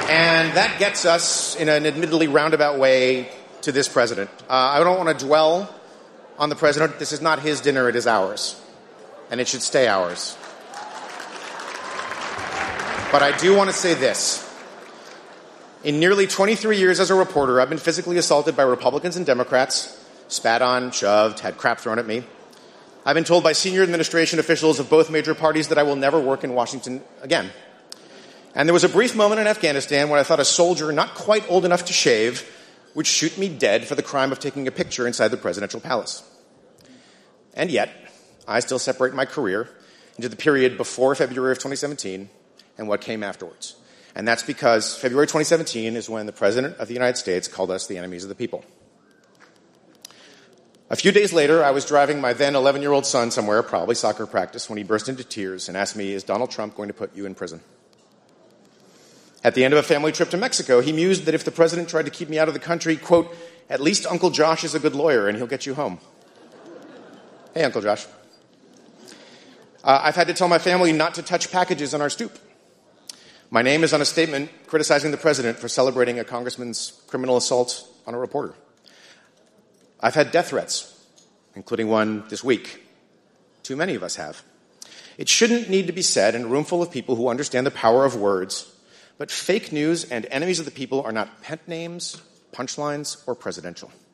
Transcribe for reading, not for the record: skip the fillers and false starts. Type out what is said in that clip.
And that gets us, in an admittedly roundabout way, to this president. I don't want to dwell on the president. This is not his dinner, it is ours. And it should stay ours. But I do want to say this. In nearly 23 years as a reporter, I've been physically assaulted by Republicans and Democrats, spat on, shoved, had crap thrown at me. I've been told by senior administration officials of both major parties that I will never work in Washington again. And there was a brief moment in Afghanistan when I thought a soldier not quite old enough to shave would shoot me dead for the crime of taking a picture inside the presidential palace. And yet, I still separate my career into the period before February of 2017 and what came afterwards. And that's because February 2017 is when the President of the United States called us the enemies of the people. A few days later, I was driving my then 11-year-old son somewhere, probably soccer practice, when he burst into tears and asked me, "Is Donald Trump going to put you in prison?" At the end of a family trip to Mexico, he mused that if the president tried to keep me out of the country, quote, "At least Uncle Josh is a good lawyer and he'll get you home." Hey, Uncle Josh. I've had to tell my family not to touch packages on our stoop. My name is on a statement criticizing the president for celebrating a congressman's criminal assault on a reporter. I've had death threats, including one this week. Too many of us have. It shouldn't need to be said in a room full of people who understand the power of words, but fake news and enemies of the people are not pet names, punchlines, or presidential.